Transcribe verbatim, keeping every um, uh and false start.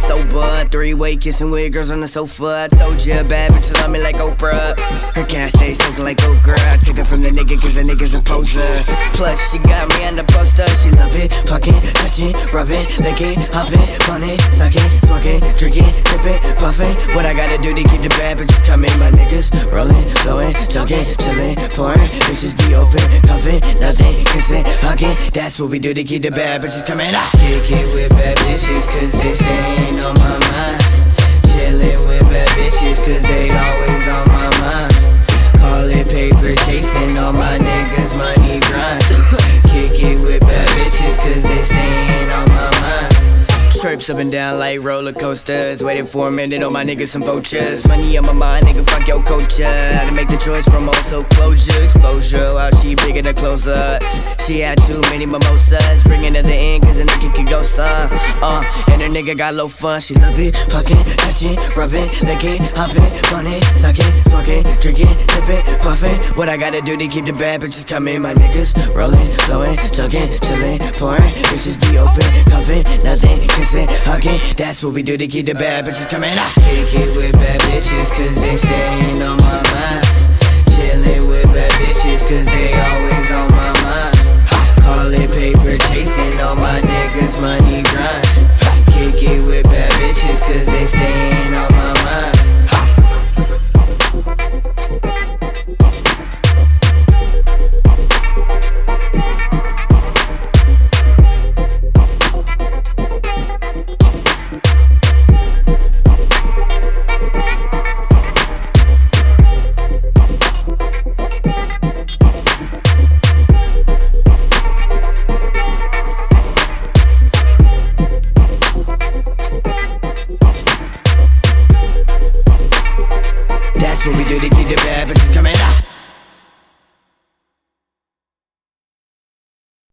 sober. Three-way kissing with girls on the sofa. I told ya, bad bitches love me like Oprah. Her gas stay soaking like okra. I took it from the nigga cause the nigga's a poser. Plus she got me on the poster. She love it, fucking, touching, rubbing, licking, hopping, funny, sucking, twerking, drinking, tipping, puffing. What I gotta do to keep the bad bitches coming? My niggas rolling, blowing, talking, chilling, pouring. Bitches be open, cuffing, nothing, kissing, hugging. That's what we do to keep the bad bitches coming. I kick it with bad bitches cause they staying on my mind. Chillin' with bad bitches cause they always on my mind. Call it paper chasing, all my niggas money grind. Kick it with bad bitches cause they staying on my mind. Trips up and down like roller coasters. Waiting for a minute, all my niggas some vultures. Money on my mind, nigga, fuck your culture. Had to make the choice from also closure, exposure. While she bigger than closer. She had too many mimosas. Bringing her the end cause a nigga can go son. Uh, and her nigga got low fun. She love it, fucking, touching, rubbing, licking, hopping, funny, sucking, twerking, drinking, tipping, puffing. What I gotta do to keep the bad bitches coming? My niggas rolling, blowing, tugging, chilling, pouring. Bitches be open, cuffing, nothing, kissing, hugging. That's what we do to keep the bad bitches coming. I kick it with bad bitches cause they staying on my mind. Chillin' with bad bitches cause they always on my mind. Call it paper chasing, all my niggas money grind. Kick it with bad bitches cause they staying on my mind. That's what we do to keep the bad bitches coming out.